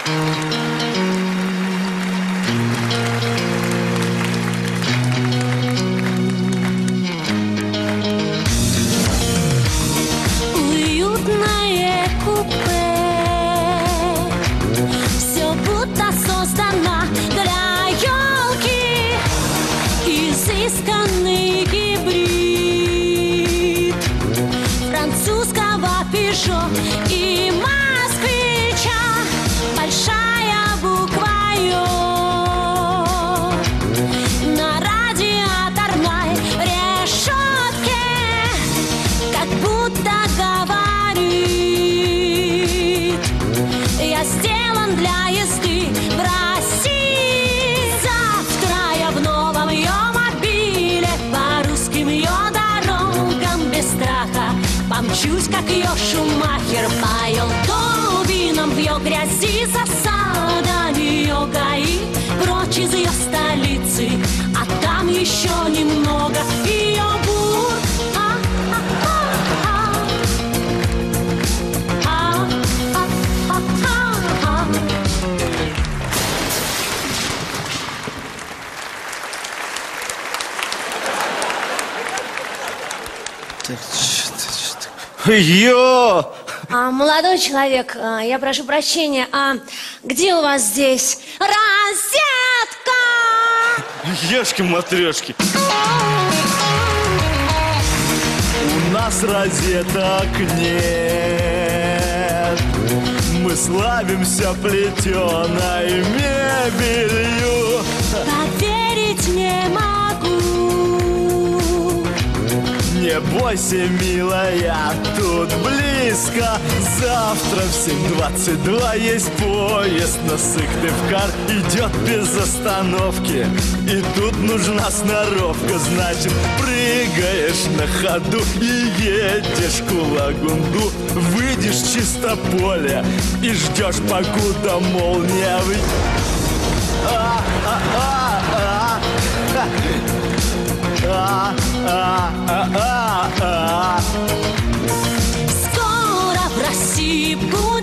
Уютное купе, все будто создано для елки. Изысканный гибрид французского Пежо и москвича. Большая буква Ё на радиаторной решетке, как будто говорит: я сделан для езды в России. Завтра я в новом ее мобиле, по русским ее дорогам без страха помчусь, как ее Шумахер, по ее глубинам, в ее грязи засадами ее ГАИ, прочь из ее столицы, а там еще немного ее бур. Йо! Молодой человек, я прошу прощения, а где у вас здесь розетка? Ешки-матрешки. У нас розеток нет. Мы славимся плетеной мебелью. Поверить не могу. Не бойся, милая, тут близко. Завтра в 7:22 есть поезд на Сыктывкар. Идет без остановки, и тут нужна сноровка. Значит, прыгаешь на ходу и едешь к Лагунду. Выйдешь в Чистополе и ждешь, покуда молния Скоро в России будет